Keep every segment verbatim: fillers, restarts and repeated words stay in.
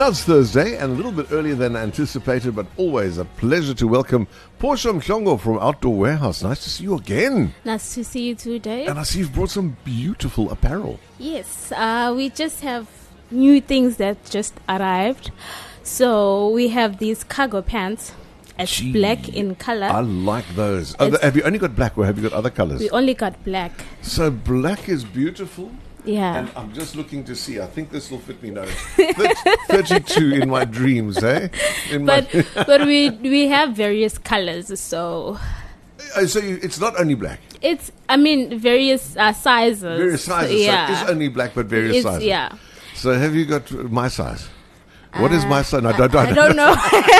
Now it's Thursday and a little bit earlier than anticipated, but always a pleasure to welcome Portia Mhlongo from Outdoor Warehouse. Nice to see you again. Nice to see you too, Dave. And I see you've brought some beautiful apparel. Yes, uh, we just have new things that just arrived. So we have these cargo pants. It's Gee, black in color. I like those. Oh, have you only got black or have you got other colors? We only got black. So black is beautiful. Yeah. And I'm just looking to see. I think this will fit me now. thirty-two in my dreams, eh? In but my but we we have various colors, so Oh, so you, it's not only black. it's I mean various uh, sizes. Various sizes. Yeah. So it's only black, but various It's- sizes. yeah. So have you got my size? What is my size? No, I, don't, I don't know.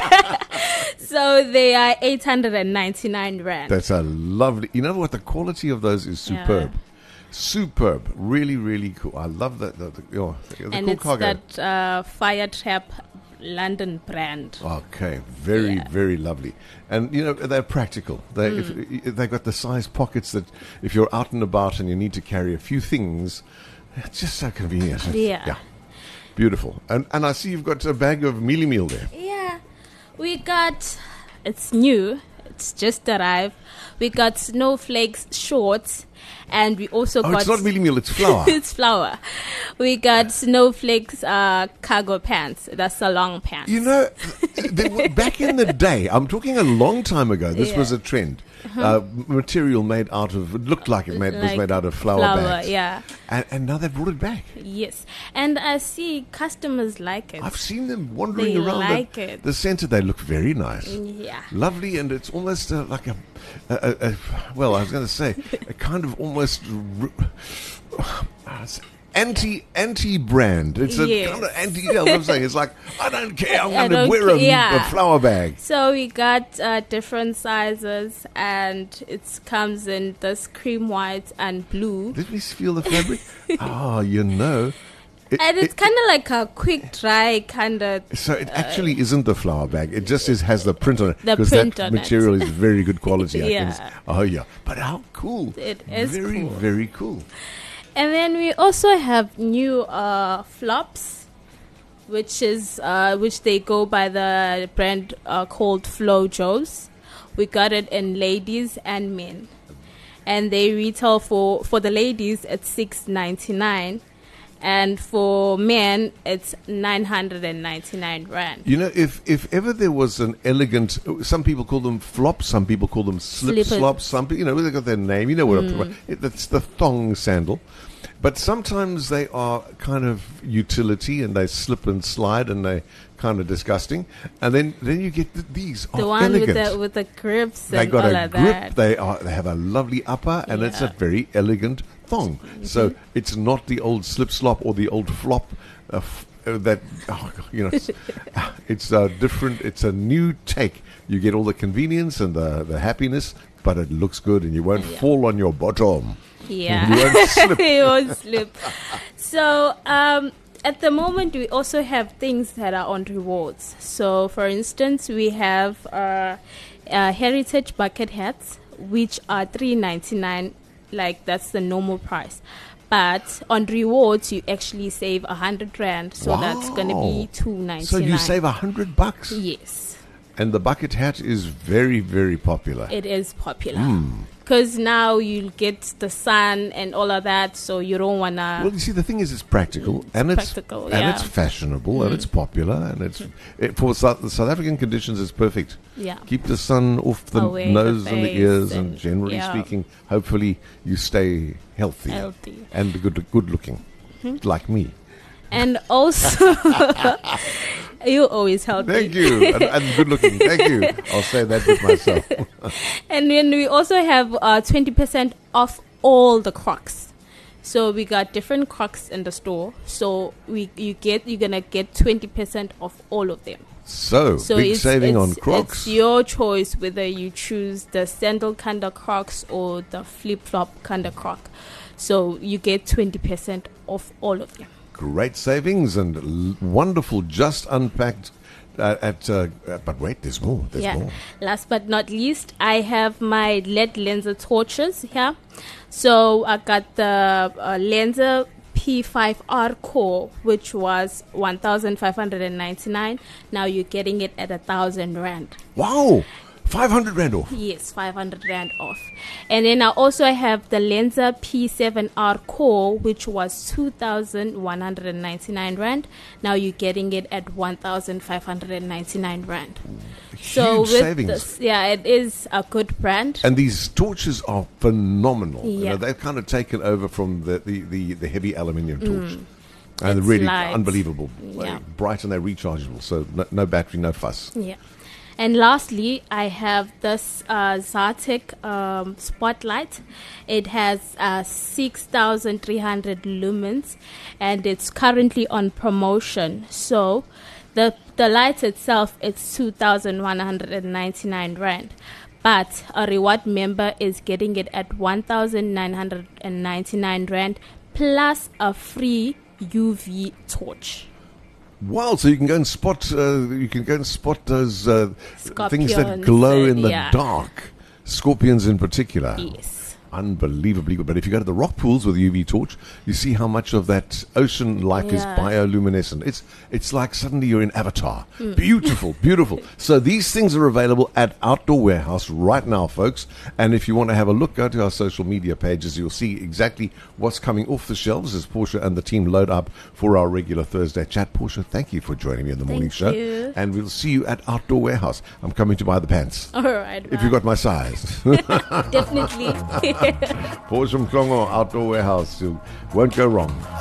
So they are eight hundred ninety-nine rand. That's a lovely. You know what? The quality of those is superb. Yeah. Superb. Really, really cool. I love that. The, the, oh, the and cool it's cargo. that uh, Fire Trap London brand. Okay, very, Yeah. very lovely, and you know they're practical. They Mm. if, they've got the size pockets that if you're out and about and you need to carry a few things, it's just so convenient. Yeah. yeah, beautiful. And and I see you've got a bag of mealie meal there. Yeah, we got, it's new, it's just arrived. We got Snowflakes shorts, and we also Oh, got... it's not mealie meal; it's flour. it's flour. We got Snowflakes uh, cargo pants, that's the long pants. You know, they were, back in the day, I'm talking a long time ago, this Yeah. was a trend. Uh, material made out of, it looked like it made, was Like made out of flour, flour, bags. yeah. And, and now they've brought it back. Yes, and I see customers like it. I've seen them wandering They around like the, it. the centre. They look very nice. Yeah. Lovely, and it's almost uh, like a, a, a, a, well, I was going to say, a kind of almost r- anti anti brand. It's a Yes. kind of anti. You know what I'm saying? It's like I don't care. I'm I going to don't wear a, ca- yeah. a flour bag. So we got uh, different sizes, and it comes in this cream white and blue. Let me feel the fabric. Oh, you know. It- And it's it- kind of like a quick dry kind of. So it actually isn't the flour bag. It just is, has the print on it. The Because print that on it. material is very good quality. I can Yeah. s- oh, yeah. But how cool. It is Very, cool. very cool. And then we also have new uh, flops, which is uh, which they go by the brand uh, called Flo Joes. We got it in ladies and men, and they retail for for the ladies at six ninety nine, and for men it's nine hundred and ninety nine rand. You know, if, if ever there was an elegant, some people call them flops, some people call them slip Slipper. slops, some people, you know, they've got their name, you know what I'm talking Mm. about. It, that's the thong sandal. But sometimes they are kind of utility and they slip and slide and they kind of disgusting. And then, then you get th- these The are one elegant. with the with the grips They and got all a of grip. that. They are. They have a lovely upper, and it's a Yeah. very elegant thong. So it's not the old slip slop or the old flop. Uh, f- uh, that oh, you know, it's, uh, it's a different. It's a new take. You get all the convenience and the the happiness, but it looks good, and you won't Yeah. fall on your bottom. Yeah, You won't slip. you won't slip. So um, at the moment, we also have things that are on rewards. So, for instance, we have uh, uh, heritage bucket hats, which are three ninety nine. Like that's the normal price. But on rewards, you actually save a hundred rand. So that's going to Wow. be two ninety nine. So you save a hundred bucks, Yes, and the bucket hat is very, very popular. it is popular. Hmm. Because now you'll get the sun and all of that, so you don't want to... Well, you see, the thing is, it's practical, and it's practical, and yeah. it's fashionable, and it's popular, and it's it, for South, South African conditions, it's perfect. Yeah. Keep the sun off the Away the nose and the face ears, and, and- generally yeah. speaking, hopefully you stay healthy, Healthy. and good good looking, like me. And also, you always help Thank me. you, and, and good looking. Thank you. I'll say that with myself. And then we also have uh, twenty percent off all the Crocs. So we got different Crocs in the store. So we you get you're gonna get twenty percent off all of them. So, So big it's, saving it's, on Crocs. It's your choice whether you choose the sandal kind of Crocs or the flip flop kind of Croc. So you get twenty percent off all of them. Great savings and l- wonderful, just unpacked. Uh, at uh, uh, but wait, there's more. There's yeah. more. Last but not least, I have my L E D Lenser torches here. So I got the uh, Lenser P five R Core, which was one thousand five hundred ninety-nine. Now you're getting it at a thousand rand. Wow, five hundred rand off. Yes, five hundred rand off. And then I also have the Lenza P seven R Core, which was two thousand one hundred ninety-nine rand. Now you're getting it at one thousand five hundred ninety-nine rand. Huge So with savings. this, yeah, it is a good brand. And these torches are phenomenal. You Yeah. know, they've kind of taken over from the, the, the, the heavy aluminium torch. And they're It's really light. unbelievable. Yeah. Bright and they're rechargeable. So no, no battery, no fuss. Yeah. And lastly, I have this uh, Zartek um, Spotlight. It has uh, six thousand three hundred lumens, and it's currently on promotion. So the the light itself is two thousand one hundred ninety-nine rand. But a reward member is getting it at one thousand nine hundred ninety-nine rand plus a free U V torch. Wow! So you can go and spot. Uh, you can go and spot those uh, things that Scorpions, glow in uh, the yeah. dark. Scorpions in particular. Yes. Unbelievably good. But if you go to the rock pools with a U V torch, you see how much of that ocean life is Yeah. bioluminescent. It's it's like suddenly you're in Avatar. Hmm. Beautiful, beautiful. So these things are available at Outdoor Warehouse right now, folks. And if you want to have a look, go to our social media pages. You'll see exactly what's coming off the shelves as Portia and the team load up for our regular Thursday chat. Portia, thank you for joining me in the morning Thank show. you. And we'll see you at Outdoor Warehouse. I'm coming to buy the pants. All right. If you got my size. Definitely. Portia Mklongo, Outdoor Warehouse. You won't go wrong.